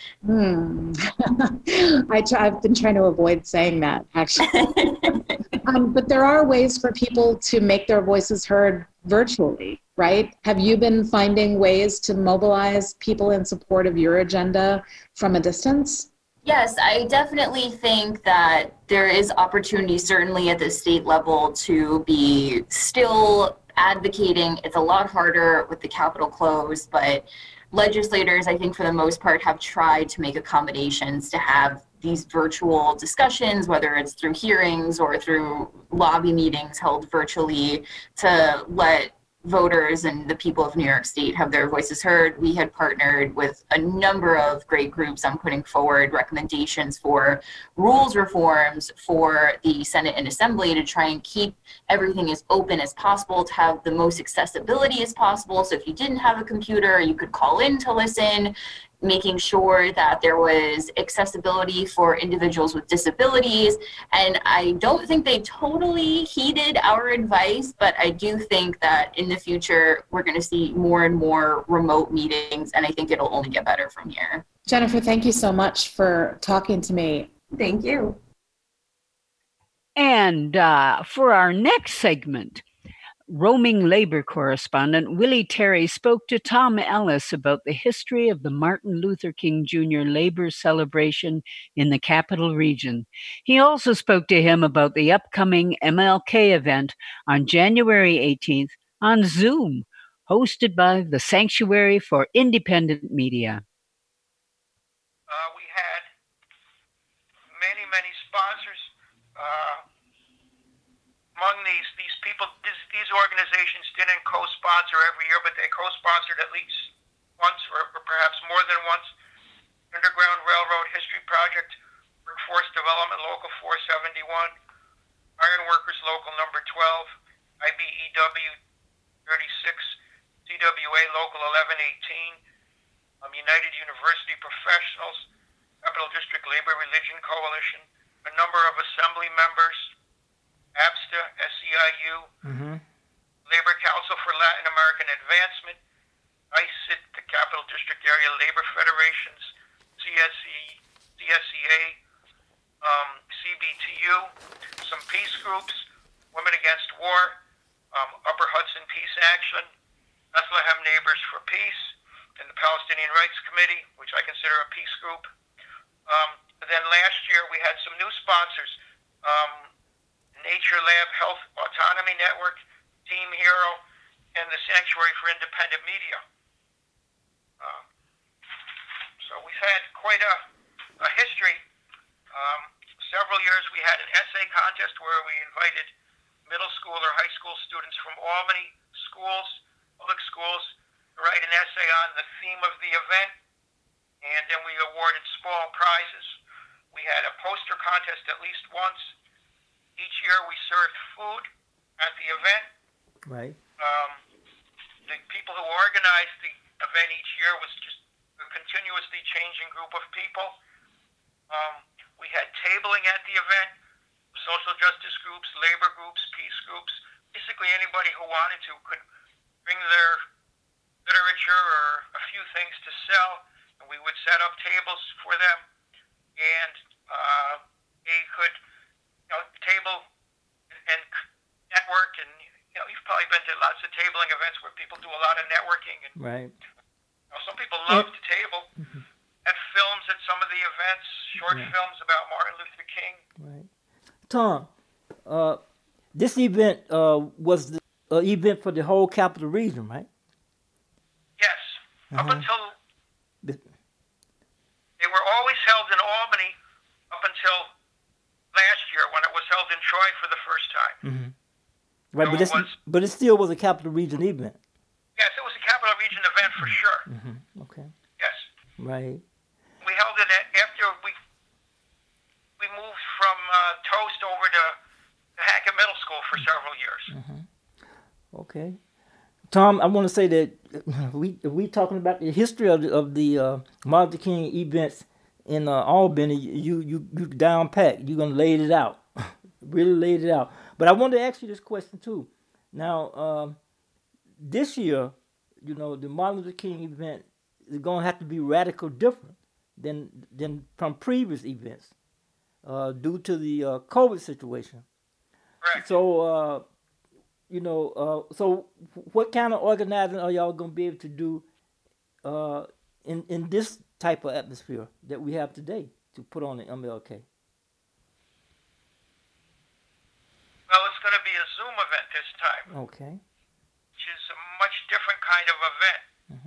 I've been trying to avoid saying that, actually. But there are ways for people to make their voices heard virtually, right? Have you been finding ways to mobilize people in support of your agenda from a distance? Yes, I definitely think that there is opportunity, certainly at the state level, to be still advocating. It's a lot harder with the Capitol closed, but legislators, I think for the most part, have tried to make accommodations to have these virtual discussions, whether it's through hearings or through lobby meetings held virtually, to let voters and the people of New York State have their voices heard. We had partnered with a number of great groups on putting forward recommendations for rules reforms for the Senate and Assembly to try and keep everything as open as possible, to have the most accessibility as possible. So if you didn't have a computer, you could call in to listen, making sure that there was accessibility for individuals with disabilities. And I don't think they totally heeded our advice, but I do think that in the future, we're going to see more and more remote meetings, and I think it'll only get better from here. Jennifer, thank you so much for talking to me. Thank you. And for our next segment, roaming labor correspondent Willie Terry spoke to Tom Ellis about the history of the Martin Luther King Jr. labor celebration in the Capital Region. He also spoke to him about the upcoming MLK event on January 18th on Zoom, hosted by the Sanctuary for Independent Media. We had many sponsors. Among these people, these organizations didn't co-sponsor every year, but they co-sponsored at least once or perhaps more than once. Underground Railroad History Project, Workforce Development Local 471, Iron Workers Local Number 12, IBEW 36, CWA Local 1118, United University Professionals, Capital District Labor Religion Coalition, a number of assembly members, ABSTA, SEIU, Labor Council for Latin American Advancement, ICIT, the Capital District Area Labor Federations, CSEA, CBTU, some peace groups, Women Against War, Upper Hudson Peace Action, Bethlehem Neighbors for Peace, and the Palestinian Rights Committee, which I consider a peace group. But then last year we had some new sponsors, Nature Lab Health Autonomy Network, Team Hero, and the Sanctuary for Independent Media. So we've had quite a history. Several years we had an essay contest where we invited middle school or high school students from Albany schools, public schools, to write an essay on the theme of the event, and then we awarded small prizes. We had a poster contest at least once. Each year we served food at the event. Right. The people who organized the event each year was just a continuously changing group of people. We had tabling at the event, social justice groups, labor groups, peace groups. Basically anybody who wanted to could bring their literature or a few things to sell, and we would set up tables for them, and they could table and network. And you've probably been to lots of tabling events where people do a lot of networking, and Right. some people love to table. At films at some of the events, short films about Martin Luther King. Right. Tom, this event was the event for the whole capital region, right? Yes. Up until The- they were always held in Albany up until last year when it was held in Troy for the first time. Right, So but it still was a capital region event. Yes, it was a capital region event for sure. Okay. Yes. Right. We held it after we moved from Toast over to Hackett Middle School for several years. Okay. Tom, I want to say that we talking about the history of the Martin Luther King events in Albany. You down pat. You're gonna lay it out, really laid it out. But I wanted to ask you this question too. Now, this year, the Martin Luther King event is gonna have to be radical different than from previous events due to the COVID situation. Correct. So. So what kind of organizing are y'all gonna be able to do in this type of atmosphere that we have today to put on the MLK? Well, it's going to be a Zoom event this time, Okay. which is a much different kind of event.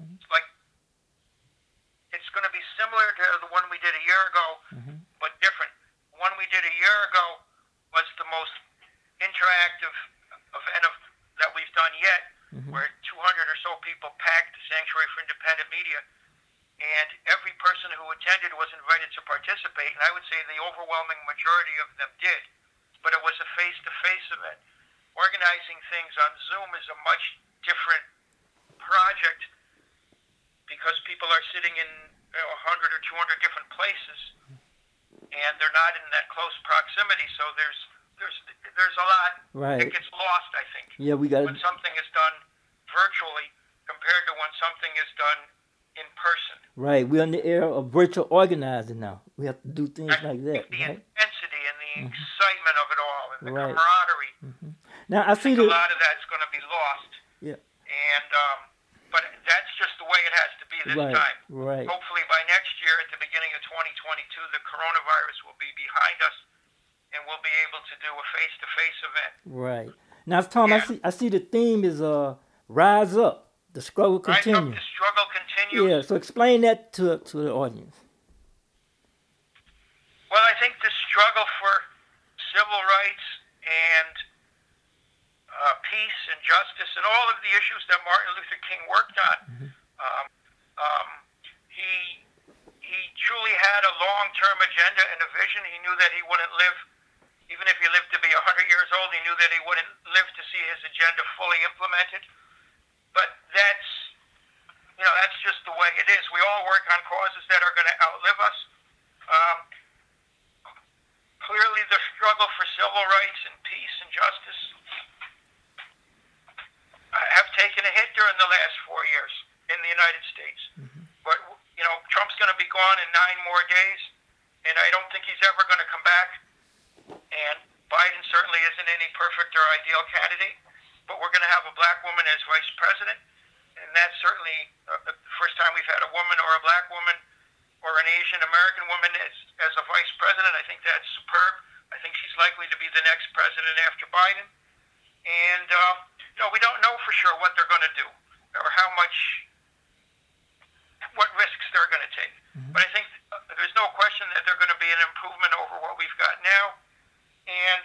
It's going to be similar to the one we did a year ago, but different. The one we did a year ago was the most interactive event that we've done yet, where 200 or so people packed the Sanctuary for Independent Media, and every person who attended was invited to participate, and I would say the overwhelming majority of them did, but it was a face-to-face event. Organizing things on Zoom is a much different project because people are sitting in 100 or 200 different places, and they're not in that close proximity, so there's a lot Right. that gets lost, I think, Yeah, we got when something is done virtually compared to when something is done in person. right. We're in the era of virtual organizing now. We have to do things like that, The right? intensity and the excitement of it all and the Right. camaraderie. Now I I see think a that. lot of that's going to be lost. Yeah. And but that's just the way it has to be this Right. time. Right. Hopefully by next year, at the beginning of 2022, the coronavirus will be behind us, and we'll be able to do a face-to-face event. Right. Now, Tom, Yeah. I see the theme is rise up, the struggle Rise up, continues. the struggle continues. Yeah. So explain that to the audience. Well, I think the struggle for civil rights and peace and justice and all of the issues that Martin Luther King worked on, he truly had a long-term agenda and a vision. He knew that he wouldn't live, even if he lived to be 100 years old, he knew that he wouldn't live to see his agenda fully implemented. But that's just the way it is. We all work on causes that are going to outlive us. Clearly, the struggle for civil rights and peace and justice have taken a hit during the last 4 years in the United States. But, Trump's going to be gone in 9 more days, and I don't think he's ever going to come back. And Biden certainly isn't any perfect or ideal candidate, but we're going to have a black woman as vice president, and that's certainly the first time we've had a woman or a black woman or an Asian American woman as a vice that's superb. I think she's likely to be the next president after Biden. And, we don't know for sure what they're going to do or what risks they're going to take. Mm-hmm. But I think there's no question that they're going to be an improvement over what we've got now. And,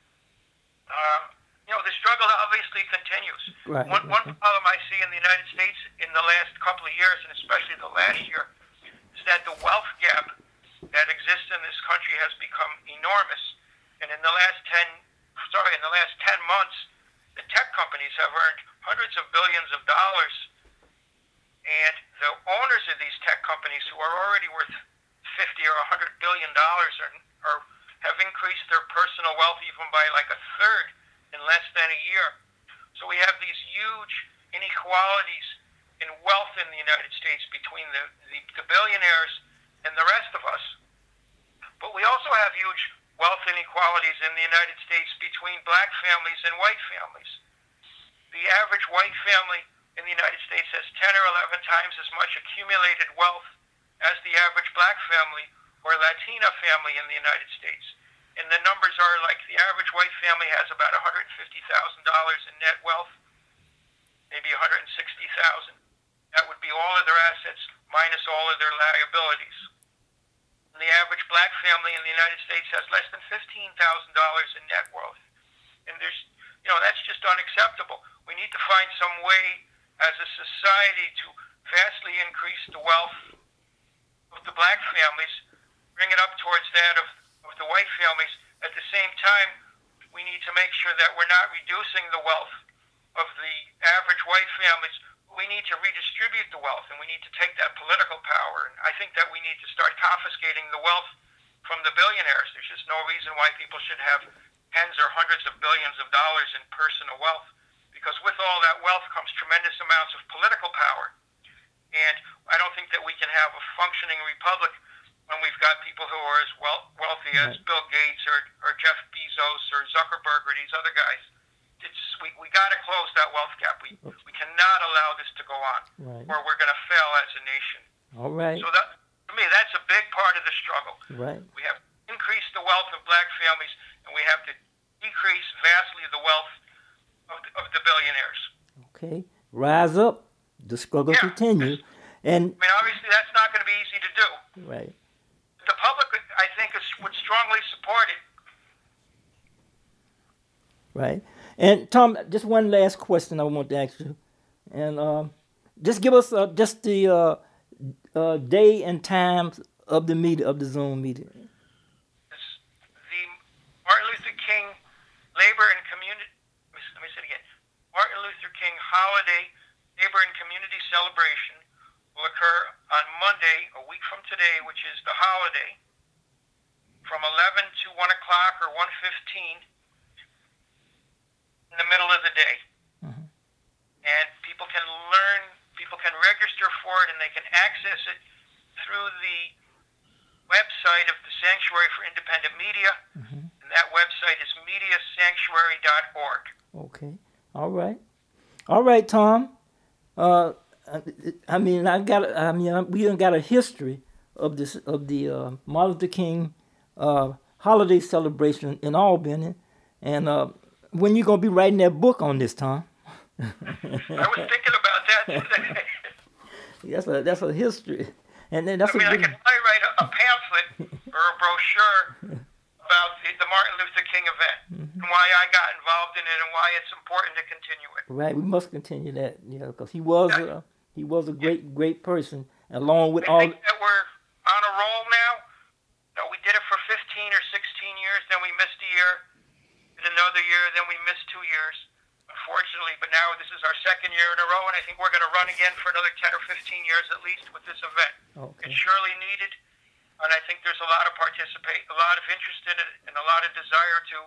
the struggle obviously continues. Right. One problem I see in the United States in the last couple of years, and especially the last year, is that the wealth gap that exists in this country has become enormous. And in the last 10 months, the tech companies have earned hundreds of billions of dollars. And the owners of these tech companies, who are already worth $50 or $100 billion, have increased their personal wealth even by like a third in less than a year. So we have these huge inequalities in wealth in the United States between the billionaires and the rest of us. But we also have huge wealth inequalities in the United States between black families and white families. The average white family in the United States has 10 or 11 times as much accumulated wealth as the average black family or Latina family in the United States. And the numbers are like the average white family has about $150,000 in net wealth, maybe $160,000. That would be all of their assets minus all of their liabilities. And the average black family in the United States has less than $15,000 in net worth. And that's just unacceptable. We need to find some way as a society to vastly increase the wealth of the black families, bring it up towards that of the white families. At the same time, we need to make sure that we're not reducing the wealth of the average white families. We need to redistribute the wealth, and we need to take that political power. And I think that we need to start confiscating the wealth from the billionaires. There's just no reason why people should have tens or hundreds of billions of dollars in personal wealth, because with all that wealth comes tremendous amounts of political power. And I don't think that we can have a functioning republic when we've got people who are as wealthy as Bill Gates or Jeff Bezos or Zuckerberg or these other guys. We got to close that wealth gap. We cannot allow this to go on, or we're going to fail as a nation. All right. So that, to me, that's a big part of the struggle. Right. We have to increase the wealth of black families, and we have to decrease vastly the wealth of the billionaires. Okay. Rise up. The struggle continue. And obviously, that's not going to be easy to do. Right. The public, I think, would strongly support it. Right. And Tom, just one last question I want to ask you, and just give us just the day and times of the meeting, of the Zoom meeting. It's the Martin Luther King Labor and Community. Let me say it again. Martin Luther King Holiday Labor and Community Celebration will occur on Monday, a week from today, which is the holiday, from 11 to 1 o'clock or 1:15 in the middle of the day. Mm-hmm. And people can register for it, and they can access it through the website of the Sanctuary for Independent Media, and that website is mediasanctuary.org. Okay. All right. All right, Tom. We done got a history of this, of the Martin Luther King holiday celebration in Albany, and when you gonna be writing that book on this, Tom? I was thinking about that today. That's a history, and then I can probably write a pamphlet or a brochure about the Martin Luther King event and why I got involved in it and why it's important to continue it. Right, we must continue that, because he was a great person, along with all. I think that we're on a roll now. We did it for 15 or 16 years, then we missed a year, did another year, then we missed 2 years, unfortunately. But now this is our second year in a row, and I think we're going to run again for another 10 or 15 years at least with this event. Okay. It's surely needed, and I think there's a lot of interest in it, and a lot of desire to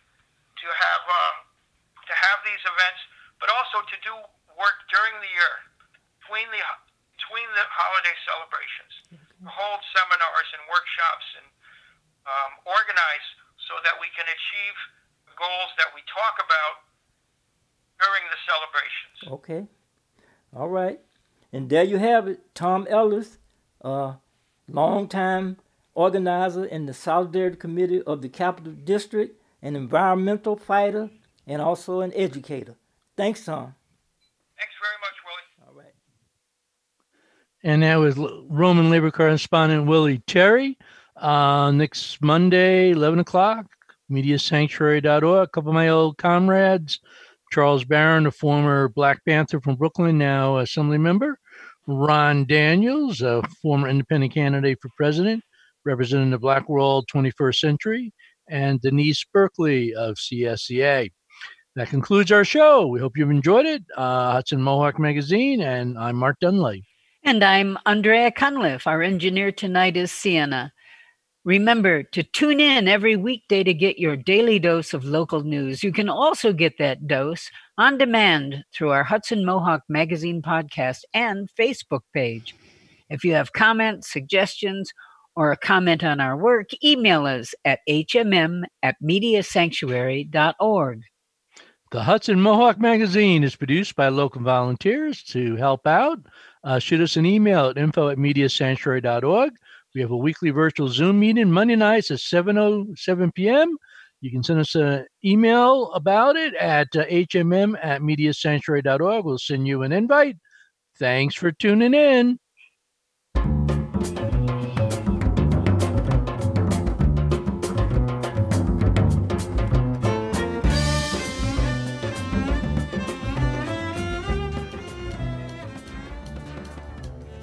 have these events, but also to do work during the year between the holiday celebrations, hold seminars and workshops and organize so that we can achieve the goals that we talk about during the celebrations. Okay. All right. And there you have it, Tom Ellis, longtime organizer in the Solidarity Committee of the Capital District, an environmental fighter, and also an educator. Thanks, Tom. Thanks very much, Willie. All right. And that was Roman labor correspondent Willie Terry. Next Monday, 11 o'clock, mediasanctuary.org. A couple of my old comrades, Charles Barron, a former Black Panther from Brooklyn, now assembly member. Ron Daniels, a former independent candidate for president, representing the Black World 21st Century. And Denise Berkeley of CSCA. That concludes our show. We hope you've enjoyed it. Hudson Mohawk Magazine, and I'm Mark Dunley. And I'm Andrea Cunliffe. Our engineer tonight is Sienna. Remember to tune in every weekday to get your daily dose of local news. You can also get that dose on demand through our Hudson Mohawk Magazine podcast and Facebook page. If you have comments, suggestions, or a comment on our work, email us at hmm@mediasanctuary.org. The Hudson Mohawk Magazine is produced by local volunteers. To help out, shoot us an email at info@mediasanctuary.org. We have a weekly virtual Zoom meeting Monday nights at 7:07 p.m. You can send us an email about it at hmm@mediasanctuary.org. We'll send you an invite. Thanks for tuning in.